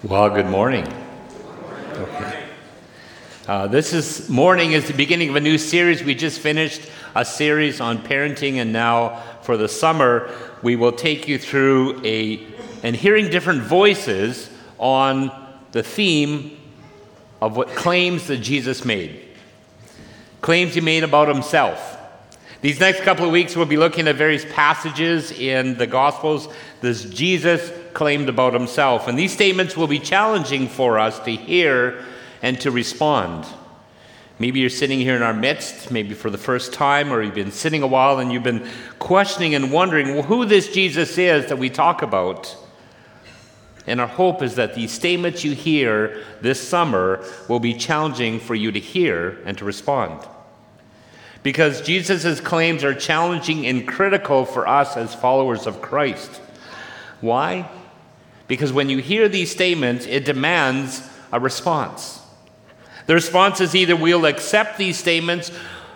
Well, good morning. Okay. This morning is the beginning of a new series. We just finished a series on parenting, and now for the summer, we will take you through and hearing different voices on the theme of what claims that Jesus made. Claims he made about himself. These next couple of weeks, we'll be looking at various passages in the Gospels that Jesus claimed about himself. And these statements will be challenging for us to hear and to respond. Maybe you're sitting here in our midst, maybe for the first time, or you've been sitting a while and you've been questioning and wondering who this Jesus is that we talk about. And our hope is that these statements you hear this summer will be challenging for you to hear and to respond. Because Jesus' claims are challenging and critical for us as followers of Christ. Why? Because when you hear these statements, it demands a response. The response is either we'll accept these statements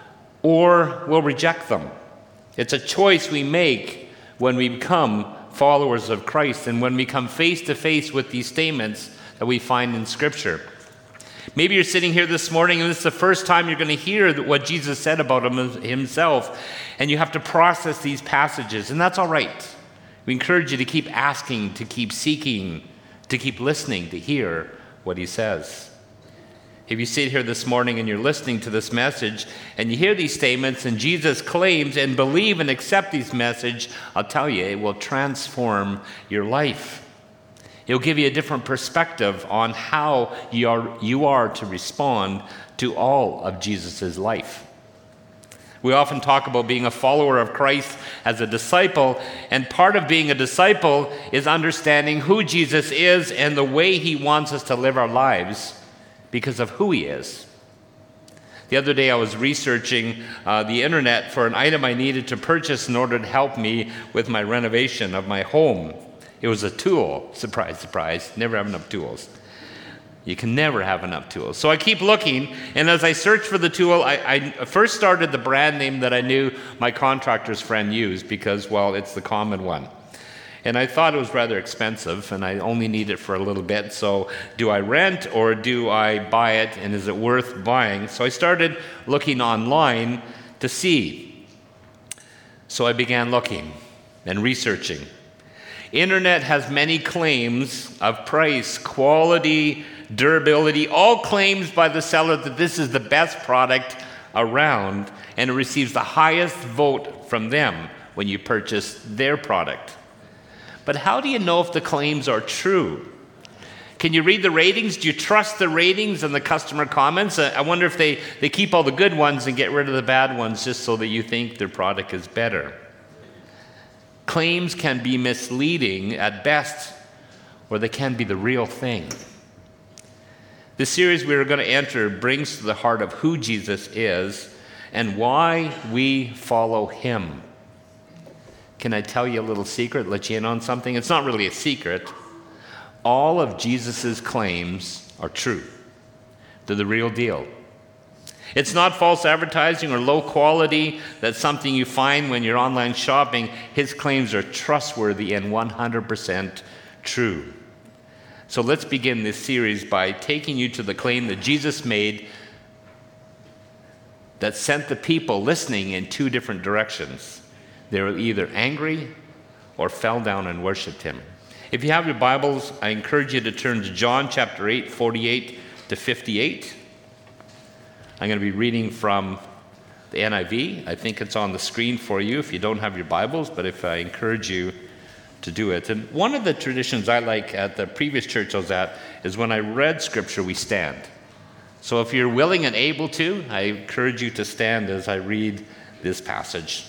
or we'll reject them. It's a choice we make when we become followers of Christ and when we come face to face with these statements that we find in Scripture. Maybe you're sitting here this morning and this is the first time you're going to hear what Jesus said about himself, and you have to process these passages, and that's all right. We encourage you to keep asking, to keep seeking, to keep listening to hear what he says. If you sit here this morning and you're listening to this message and you hear these statements and Jesus claims and believe and accept these message, I'll tell you, it will transform your life. It'll give you a different perspective on how you are to respond to all of Jesus' life. We often talk about being a follower of Christ as a disciple, and part of being a disciple is understanding who Jesus is and the way he wants us to live our lives because of who he is. The other day I was researching the internet for an item I needed to purchase in order to help me with my renovation of my home. It was a tool. Surprise, surprise. Never have enough tools. You can never have enough tools. So I keep looking, and as I search for the tool, I first started the brand name that I knew my contractor's friend used because, well, it's the common one. And I thought it was rather expensive, and I only need it for a little bit. So do I rent or do I buy it, and is it worth buying? So I started looking online to see. So I began looking and researching. Internet has many claims of price, quality, durability, all claims by the seller that this is the best product around, and it receives the highest vote from them when you purchase their product. But how do you know if the claims are true? Can you read the ratings? Do you trust the ratings and the customer comments? I wonder if they keep all the good ones and get rid of the bad ones just so that you think their product is better. Claims can be misleading at best, or they can be the real thing. The series we are going to enter brings to the heart of who Jesus is and why we follow him. Can I tell you a little secret, let you in on something? It's not really a secret. All of Jesus' claims are true. They're the real deal. It's not false advertising or low quality. That's something you find when you're online shopping. His claims are trustworthy and 100% true. So let's begin this series by taking you to the claim that Jesus made that sent the people listening in two different directions. They were either angry or fell down and worshiped him. If you have your Bibles, I encourage you to turn to John chapter 8, 48 to 58. I'm going to be reading from the NIV. I think it's on the screen for you if you don't have your Bibles, but if I encourage you to do it. And one of the traditions I like at the previous church I was at is when I read Scripture, we stand. So if you're willing and able to, I encourage you to stand as I read this passage.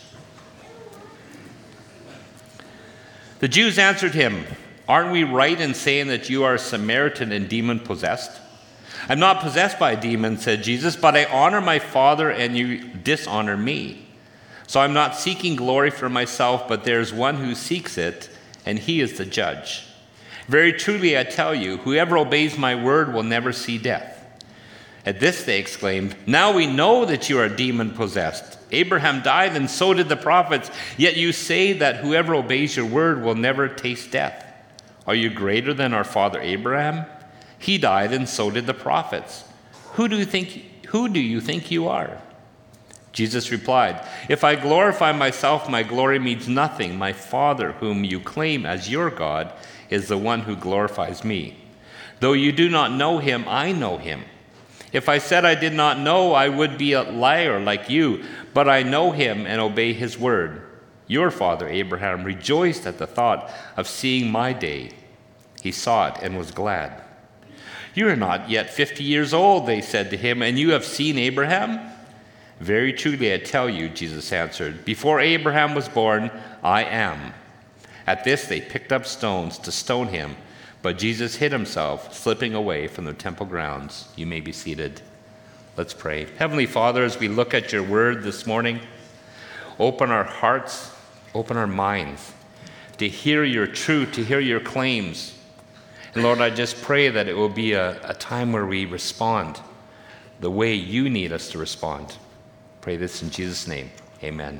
The Jews answered him, "Aren't we right in saying that you are a Samaritan and demon-possessed?" "I'm not possessed by a demon," said Jesus, "but I honor my Father and you dishonor me. So I'm not seeking glory for myself, but there's one who seeks it, and he is the judge. Very truly I tell you, whoever obeys my word will never see death." At this they exclaimed, "Now we know that you are demon-possessed. Abraham died and so did the prophets, yet you say that whoever obeys your word will never taste death. Are you greater than our father Abraham? He died, and so did the prophets. Who do you think you are?" Jesus replied, "If I glorify myself, my glory means nothing. My Father, whom you claim as your God, is the one who glorifies me. Though you do not know him, I know him. If I said I did not know, I would be a liar like you, but I know him and obey his word. Your father Abraham rejoiced at the thought of seeing my day. He saw it and was glad." "You are not yet 50 years old," they said to him, "and you have seen Abraham?" "Very truly I tell you," Jesus answered, "before Abraham was born, I am." At this they picked up stones to stone him, but Jesus hid himself, slipping away from the temple grounds. You may be seated. Let's pray. Heavenly Father, as we look at your word this morning, open our hearts, open our minds to hear your truth, to hear your claims. And Lord, I just pray that it will be a time where we respond the way you need us to respond. Pray this in Jesus' name. Amen.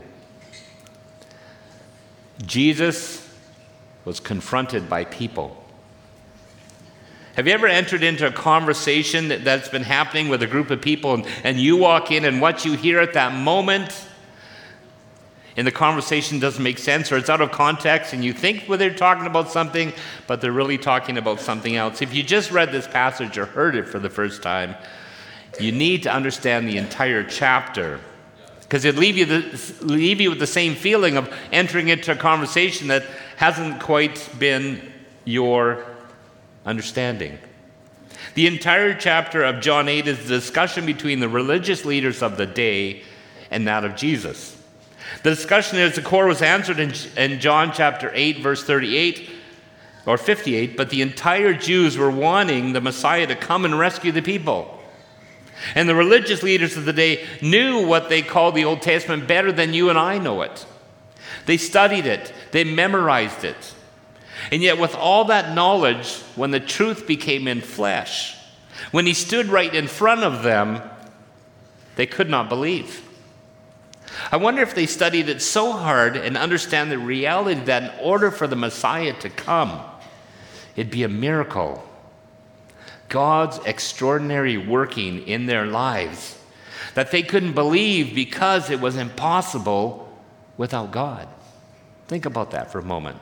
Jesus was confronted by people. Have you ever entered into a conversation that's been happening with a group of people, and you walk in, and what you hear at that moment in the conversation doesn't make sense, or it's out of context, and you think they're talking about something, but they're really talking about something else? If you just read this passage or heard it for the first time, you need to understand the entire chapter, because it'll leave you with the same feeling of entering into a conversation that hasn't quite been your understanding. The entire chapter of John 8 is the discussion between the religious leaders of the day and that of Jesus. The discussion at its core was answered in John chapter 8, verse 38 or 58, but the entire Jews were wanting the Messiah to come and rescue the people. And the religious leaders of the day knew what they called the Old Testament better than you and I know it. They studied it. They memorized it. And yet with all that knowledge, when the truth became in flesh, when he stood right in front of them, they could not believe. I wonder if they studied it so hard and understand the reality that in order for the Messiah to come, it'd be a miracle. God's extraordinary working in their lives that they couldn't believe because it was impossible without God. Think about that for a moment.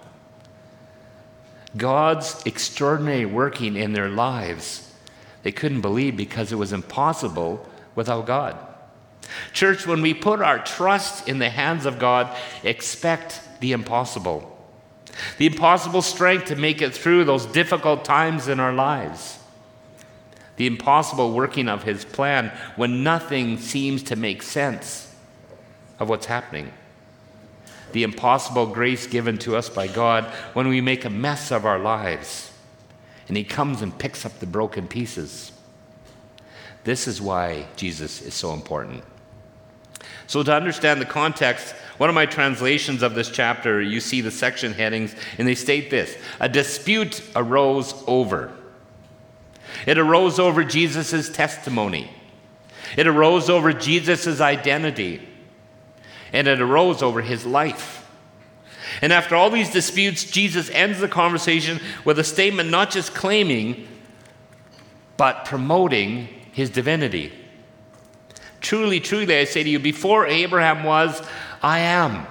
God's extraordinary working in their lives, they couldn't believe because it was impossible without God. Church, when we put our trust in the hands of God, expect the impossible. The impossible strength to make it through those difficult times in our lives. The impossible working of his plan when nothing seems to make sense of what's happening. The impossible grace given to us by God when we make a mess of our lives and he comes and picks up the broken pieces. This is why Jesus is so important. So to understand the context, one of my translations of this chapter, you see the section headings, and they state this: a dispute arose over. It arose over Jesus' testimony. It arose over Jesus' identity. And it arose over his life. And after all these disputes, Jesus ends the conversation with a statement not just claiming, but promoting his divinity. Truly, truly, I say to you, before Abraham was, I am.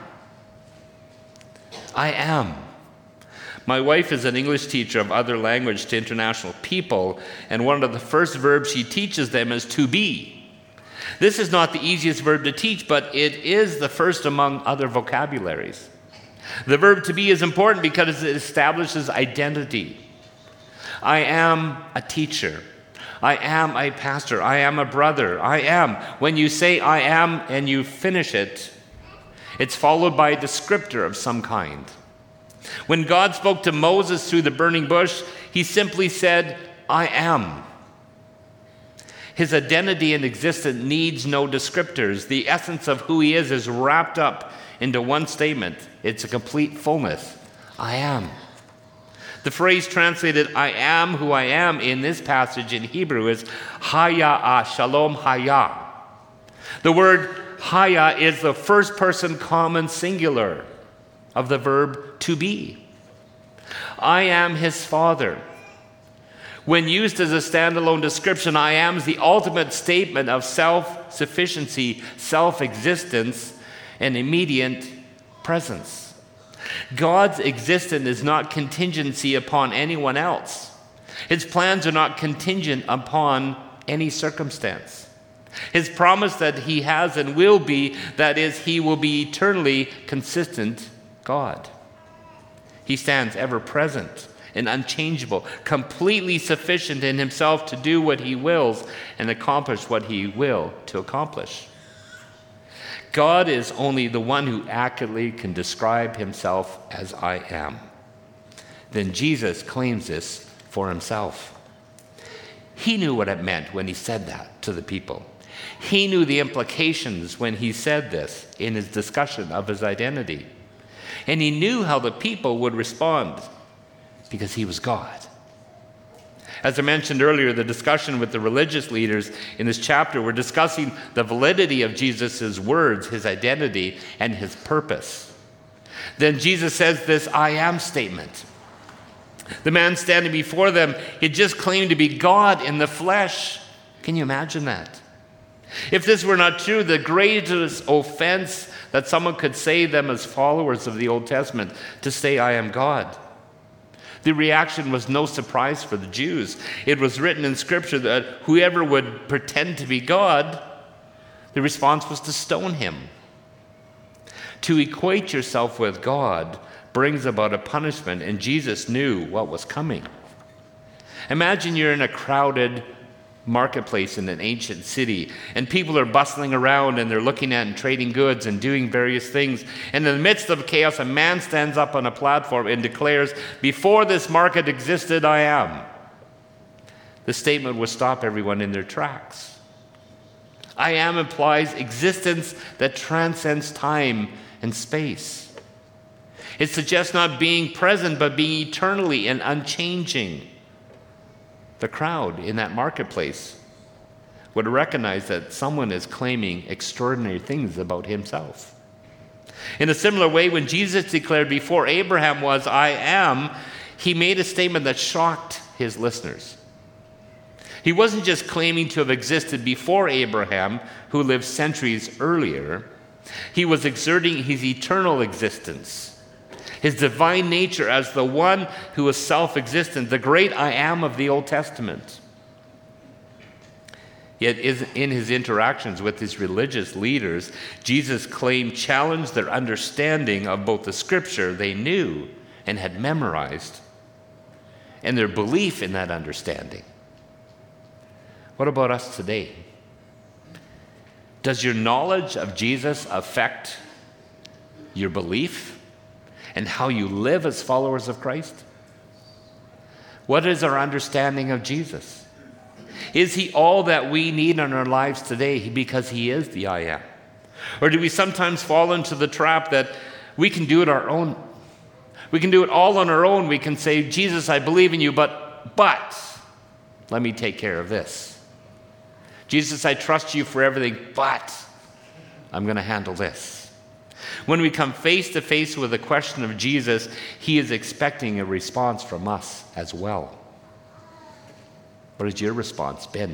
I am. My wife is an English teacher of other language to international people, and one of the first verbs she teaches them is to be. This is not the easiest verb to teach, but it is the first among other vocabularies. The verb to be is important because it establishes identity. I am a teacher. I am a pastor. I am a brother. I am. When you say I am and you finish it, it's followed by a descriptor of some kind. When God spoke to Moses through the burning bush, he simply said, I am. His identity and existence needs no descriptors. The essence of who he is wrapped up into one statement. It's a complete fullness. I am. The phrase translated, I am who I am, in this passage in Hebrew is Hayah, Shalom Hayah. The word Hayah is the first person common singular of the verb to be. I am his Father. When used as a standalone description, I am is the ultimate statement of self-sufficiency, self-existence, and immediate presence. God's existence is not contingency upon anyone else. His plans are not contingent upon any circumstance. His promise that he has and will be, that is, he will be eternally consistent God. He stands ever present and unchangeable, completely sufficient in himself to do what he wills and accomplish what he will to accomplish. God is only the one who accurately can describe himself as I am. Then Jesus claims this for himself. He knew what it meant when he said that to the people. He knew the implications when he said this in his discussion of his identity. And he knew how the people would respond because he was God. As I mentioned earlier, the discussion with the religious leaders in this chapter were discussing the validity of Jesus' words, his identity, and his purpose. Then Jesus says this I am statement. The man standing before them, he just claimed to be God in the flesh. Can you imagine that? If this were not true, the greatest offense that someone could say them as followers of the Old Testament, to say I am God. The reaction was no surprise for the Jews. It was written in Scripture that whoever would pretend to be God, the response was to stone him. To equate yourself with God brings about a punishment, and Jesus knew what was coming. Imagine you're in a crowded marketplace in an ancient city, and people are bustling around and they're looking at and trading goods and doing various things. And in the midst of chaos, a man stands up on a platform and declares, before this market existed, I am. The statement would stop everyone in their tracks. I am implies existence that transcends time and space. It suggests not being present, but being eternally and unchanging. The crowd in that marketplace would recognize that someone is claiming extraordinary things about himself. In a similar way, when Jesus declared before Abraham was, I am, he made a statement that shocked his listeners. He wasn't just claiming to have existed before Abraham, who lived centuries earlier. He was exerting his eternal existence, his divine nature as the one who is self-existent, the great I am of the Old Testament. Yet in his interactions with his religious leaders, Jesus' claim challenged their understanding of both the Scripture they knew and had memorized, and their belief in that understanding. What about us today? Does your knowledge of Jesus affect your belief and how you live as followers of Christ? What is our understanding of Jesus? Is he all that we need in our lives today because he is the I am? Or do we sometimes fall into the trap that we can do it our own? We can do it all on our own. We can say, Jesus, I believe in you, but let me take care of this. Jesus, I trust you for everything, but I'm going to handle this. When we come face to face with the question of Jesus, he is expecting a response from us as well. What has your response been?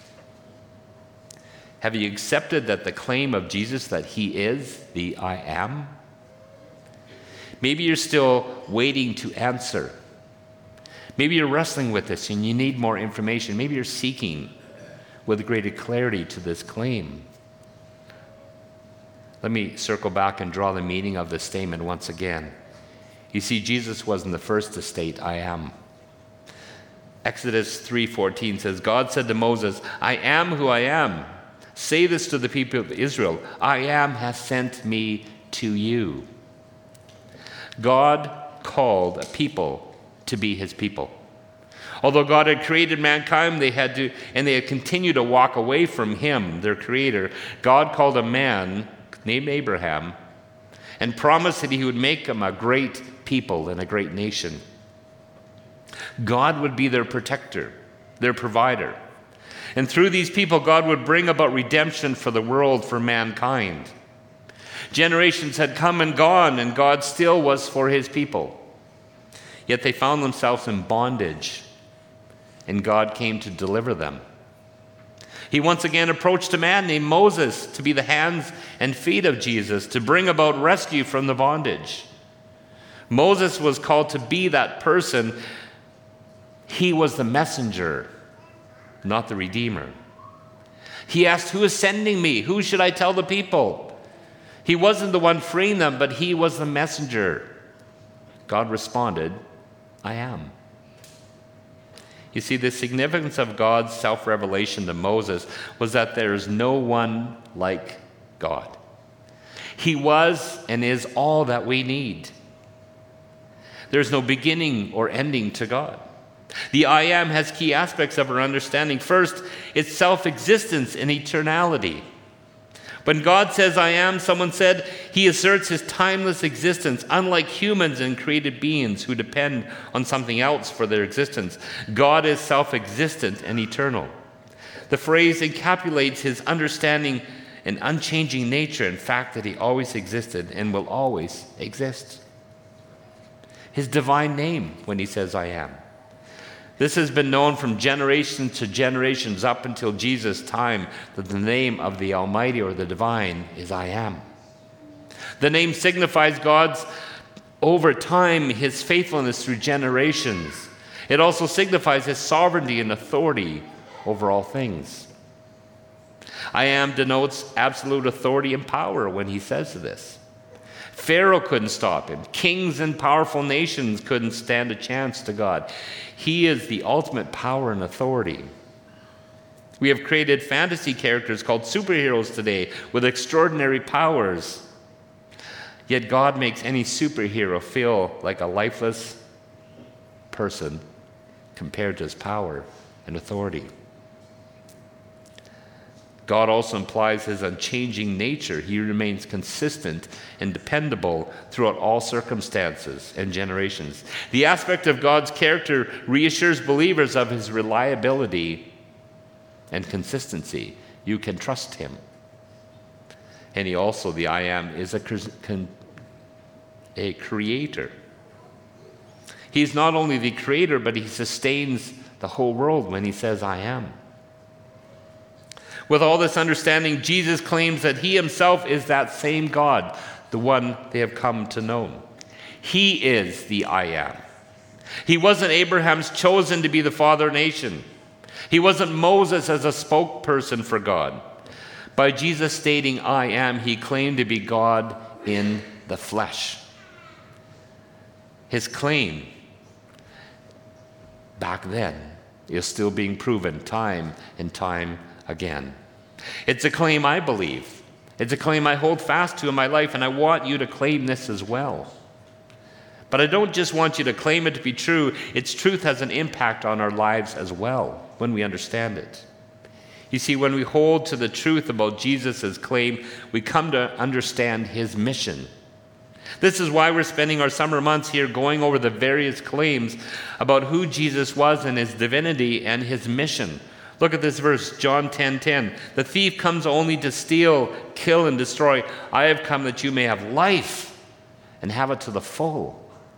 Have you accepted that the claim of Jesus that he is the I am? Maybe you're still waiting to answer. Maybe you're wrestling with this and you need more information. Maybe you're seeking with greater clarity to this claim. Let me circle back and draw the meaning of this statement once again. You see, Jesus wasn't the first to state, I am. Exodus 3:14 says, God said to Moses, I am who I am. Say this to the people of Israel, I am has sent me to you. God called a people to be his people. Although God had created mankind, they had continued to walk away from him, their creator. God called a man named Abraham and promised that he would make them a great people and a great nation. God would be their protector, their provider. And through these people, God would bring about redemption for the world, for mankind. Generations had come and gone, and God still was for his people. Yet they found themselves in bondage, and God came to deliver them. He once again approached a man named Moses to be the hands and feet of Jesus, to bring about rescue from the bondage. Moses was called to be that person. He was the messenger, not the redeemer. He asked, "Who is sending me? Who should I tell the people?" He wasn't the one freeing them, but he was the messenger. God responded, "I am." You see, the significance of God's self-revelation to Moses was that there is no one like God. He was and is all that we need. There's no beginning or ending to God. The I Am has key aspects of our understanding. First, it's self-existence and eternality. When God says I am, someone said, he asserts his timeless existence, unlike humans and created beings who depend on something else for their existence. God is self-existent and eternal. The phrase encapsulates his understanding and unchanging nature, in fact that he always existed and will always exist. His divine name when he says I am. This has been known from generation to generations up until Jesus' time, that the name of the Almighty or the Divine is I Am. The name signifies God's, over time, his faithfulness through generations. It also signifies his sovereignty and authority over all things. I Am denotes absolute authority and power when he says this. Pharaoh couldn't stop him. Kings and powerful nations couldn't stand a chance to God. He is the ultimate power and authority. We have created fantasy characters called superheroes today with extraordinary powers. Yet God makes any superhero feel like a lifeless person compared to his power and authority. God also implies his unchanging nature. He remains consistent and dependable throughout all circumstances and generations. The aspect of God's character reassures believers of his reliability and consistency. You can trust him. And he also, the I Am, is a creator. He's not only the creator, but he sustains the whole world when he says I am. With all this understanding, Jesus claims that he himself is that same God, the one they have come to know. He is the I Am. He wasn't Abraham's chosen to be the father nation. He wasn't Moses as a spokesperson for God. By Jesus stating I am, he claimed to be God in the flesh. His claim back then is still being proven time and time again. It's a claim I believe. It's a claim I hold fast to in my life, and I want you to claim this as well. But I don't just want you to claim it to be true. Its truth has an impact on our lives as well when we understand it. You see, when we hold to the truth about Jesus' claim, we come to understand his mission. This is why we're spending our summer months here going over the various claims about who Jesus was and his divinity and his mission. Look at this verse, John 10:10. The thief comes only to steal, kill, and destroy. I have come that you may have life and have it to the full.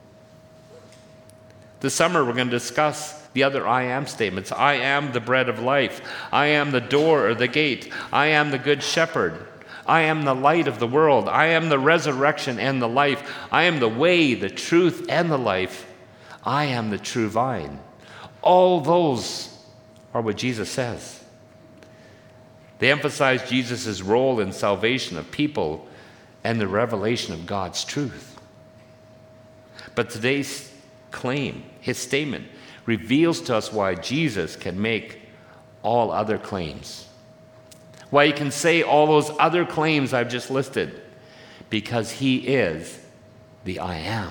This summer we're going to discuss the other I am statements. I am the bread of life. I am the door or the gate. I am the good shepherd. I am the light of the world. I am the resurrection and the life. I am the way, the truth, and the life. I am the true vine. All those are what Jesus says. They emphasize Jesus' role in salvation of people and the revelation of God's truth. But today's claim, his statement, reveals to us why Jesus can make all other claims. Why he can say all those other claims I've just listed. Because he is the I am.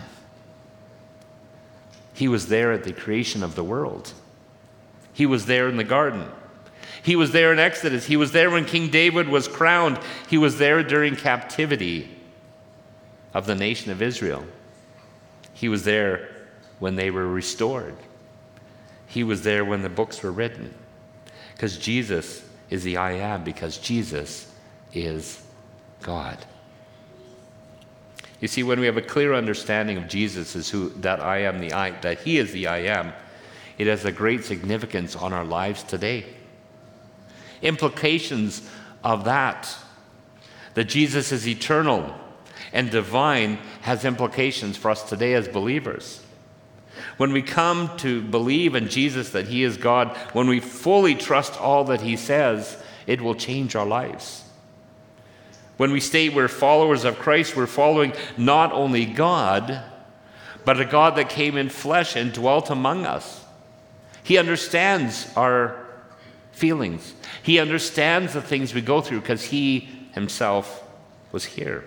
He was there at the creation of the world. He was there in the garden. He was there in Exodus. He was there when King David was crowned. He was there during captivity of the nation of Israel. He was there when they were restored. He was there when the books were written. Because Jesus is the I am, because Jesus is God. You see, when we have a clear understanding of Jesus as that He is the I am, it has a great significance on our lives today. Implications of that Jesus is eternal and divine, has implications for us today as believers. When we come to believe in Jesus that He is God, when we fully trust all that He says, it will change our lives. When we state we're followers of Christ, we're following not only God, but a God that came in flesh and dwelt among us. He understands our feelings. He understands the things we go through because He Himself was here.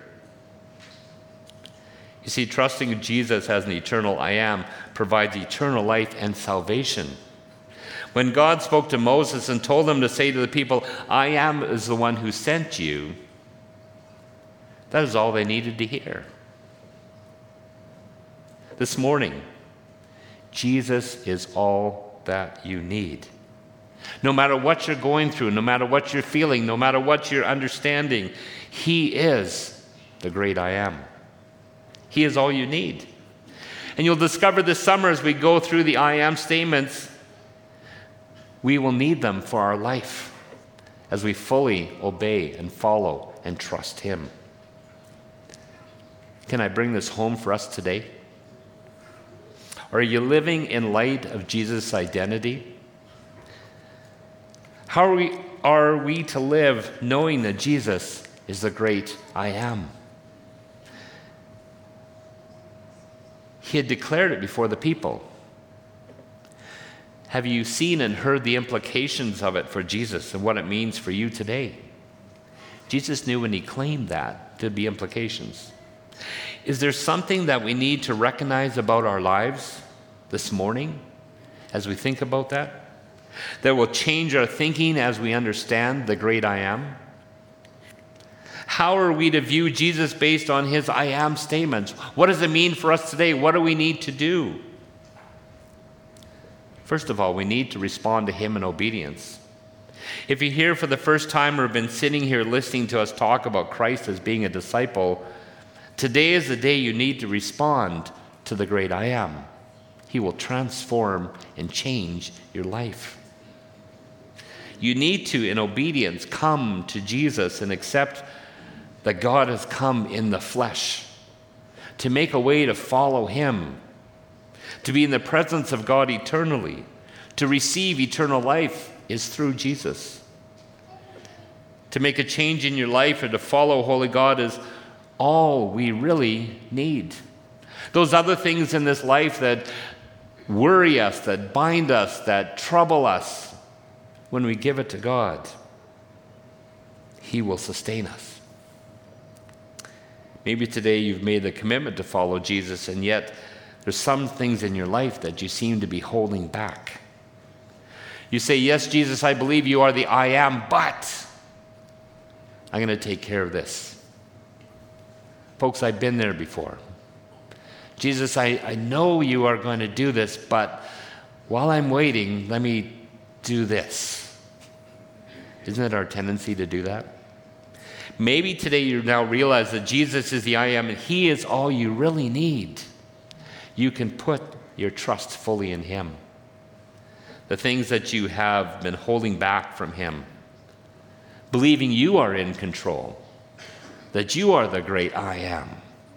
You see, trusting in Jesus as an eternal I am provides eternal life and salvation. When God spoke to Moses and told him to say to the people, I am is the one who sent you, that is all they needed to hear. This morning, Jesus is all that you need. No matter what you're going through, no matter what you're feeling, no matter what you're understanding, He is the great I am. He is all you need. And you'll discover this summer as we go through the I am statements, we will need them for our life as we fully obey and follow and trust Him. Can I bring this home for us today? Are you living in light of Jesus' identity? How are we to live knowing that Jesus is the great I am? He had declared it before the people. Have you seen and heard the implications of it for Jesus and what it means for you today? Jesus knew when He claimed that there'd be implications. Is there something that we need to recognize about our lives this morning as we think about that will change our thinking as we understand the great I am? How are we to view Jesus based on His I am statements? What does it mean for us today? What do we need to do? First of all, we need to respond to Him in obedience. If you're here for the first time or have been sitting here listening to us talk about Christ as being a disciple, today is the day you need to respond to the great I am. He will transform and change your life. You need to, in obedience, come to Jesus and accept that God has come in the flesh to make a way to follow Him, to be in the presence of God eternally, to receive eternal life is through Jesus. To make a change in your life or to follow Holy God is all we really need. Those other things in this life that worry us, that bind us, that trouble us, when we give it to God, He will sustain us. Maybe today you've made the commitment to follow Jesus, and yet there's some things in your life that you seem to be holding back. You say, yes, Jesus, I believe you are the I am, but I'm going to take care of this. Folks, I've been there before. Jesus, I know you are going to do this, but while I'm waiting, let me do this. Isn't it our tendency to do that? Maybe today you now realize that Jesus is the I am and He is all you really need. You can put your trust fully in Him. The things that you have been holding back from Him, believing you are in control, that you are the great I am.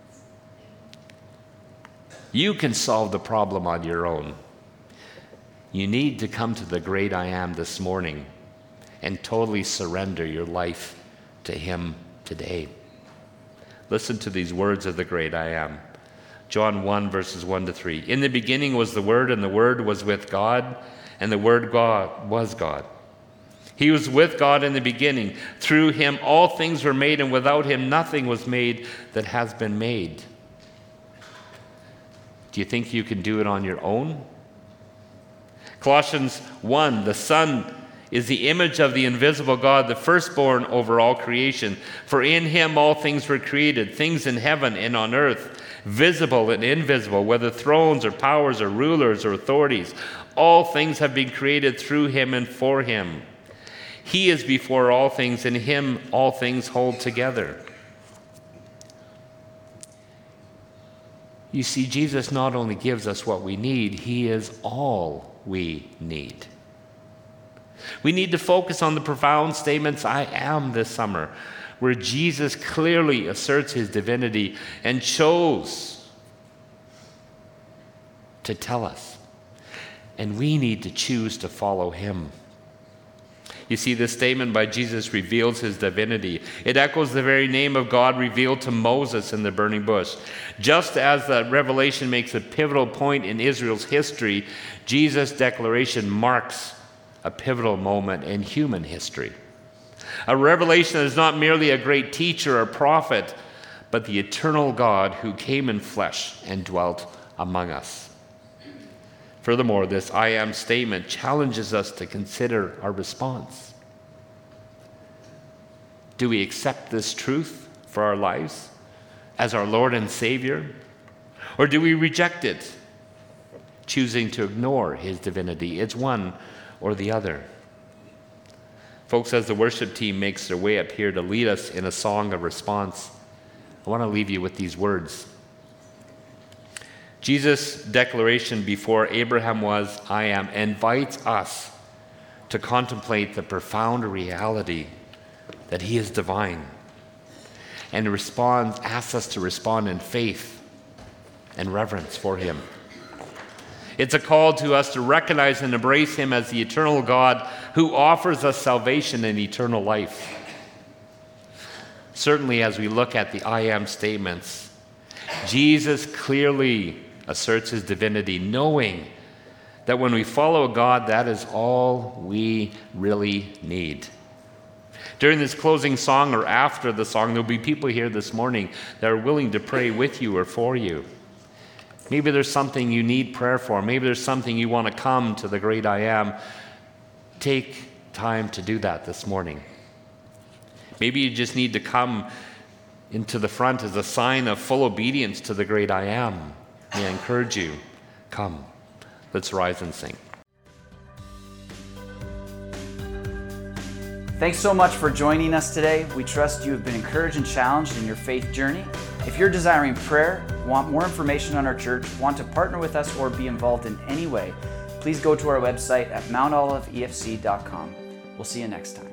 You can solve the problem on your own. You need to come to the great I am this morning and totally surrender your life to Him today. Listen to these words of the great I am. John 1, verses 1 to 3. In the beginning was the Word, and the Word was with God, and the Word God was God. He was with God in the beginning. Through Him all things were made, and without Him nothing was made that has been made. Do you think you can do it on your own? Colossians 1, the Son is the image of the invisible God, the firstborn over all creation. For in Him all things were created, things in heaven and on earth, visible and invisible, whether thrones or powers or rulers or authorities. All things have been created through Him and for Him. He is before all things, and in Him all things hold together. You see, Jesus not only gives us what we need, he is all we need. We need to focus on the profound statements, I am, this summer, where Jesus clearly asserts his divinity and chose to tell us. And we need to choose to follow him. You see, this statement by Jesus reveals his divinity. It echoes the very name of God revealed to Moses in the burning bush. Just as the revelation makes a pivotal point in Israel's history, Jesus' declaration marks a pivotal moment in human history. A revelation that is not merely a great teacher or prophet, but the eternal God who came in flesh and dwelt among us. Furthermore, this I am statement challenges us to consider our response. Do we accept this truth for our lives as our Lord and Savior? Or do we reject it, choosing to ignore his divinity? It's one or the other. Folks, as the worship team makes their way up here to lead us in a song of response, I want to leave you with these words. Jesus' declaration before Abraham was, I am, invites us to contemplate the profound reality that he is divine, and asks us to respond in faith and reverence for him. It's a call to us to recognize and embrace him as the eternal God who offers us salvation and eternal life. Certainly, as we look at the I am statements, Jesus clearly asserts his divinity, knowing that when we follow God, that is all we really need. During this closing song or after the song, there'll be people here this morning that are willing to pray with you or for you. Maybe there's something you need prayer for. Maybe there's something you want to come to the great I am. Take time to do that this morning. Maybe you just need to come into the front as a sign of full obedience to the great I am. May I encourage you, come, let's rise and sing. Thanks so much for joining us today. We trust you have been encouraged and challenged in your faith journey. If you're desiring prayer, want more information on our church, want to partner with us, or be involved in any way, please go to our website at mountoliveefc.com. We'll see you next time.